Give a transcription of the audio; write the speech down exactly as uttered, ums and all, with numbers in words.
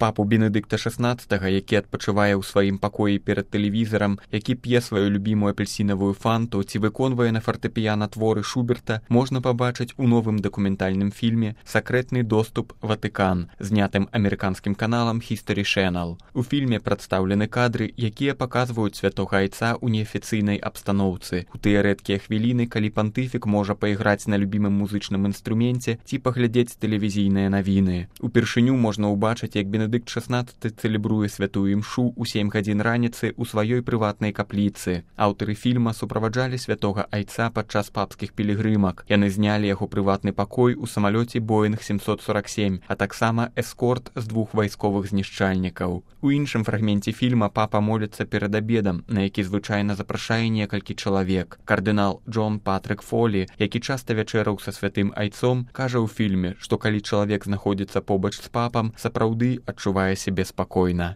Папу Бенедыкта шаснаццатага, які адпачывае ў сваім пакоі перад тэлевізарам, які п'е сваю любімую апельсінавую фанту ці выконвае на фартэпіяна творы Шуберта, можна пабачыць у новым дакументальным фільме «Сакрэтны доступ Ватыкан», знятым амерыканскім каналам History Channel. У фільме прадстаўлены кадры, якія паказваюць святога айца ў неафіцыйнай абстаноўцы. У тыя рэдкія хвіліны, калі пантыфік можа пайграць на любімым музычным інструменце ці паглядзець тэлевізійныя навіны. Упершыню можна ўбачыць, як Бенедыкт шаснаццаты цэлебруе святую імшу ў сем гадзін раніцы ў сваёй прыватнай капліцы. Аўтары фільма суправаджалі святога айца падчас папскіх пілігрымак. Яны знялі яго прыватны пакой у самалёце Боинг семьсот сорок семь, а таксама эскорт з двух вайсковых знішчальнікаў. У іншым фрагменце фільма папа моліцца перад абедам, на які звычайна запрашае некалькі чалавек. Кардынал Джон Патрык Фолі, які часта вячэраў са святым айцом, кажа ў фільме, што калі чалавек знаходзіцца побач з папам, сапраўды адчувае сябе спакойна.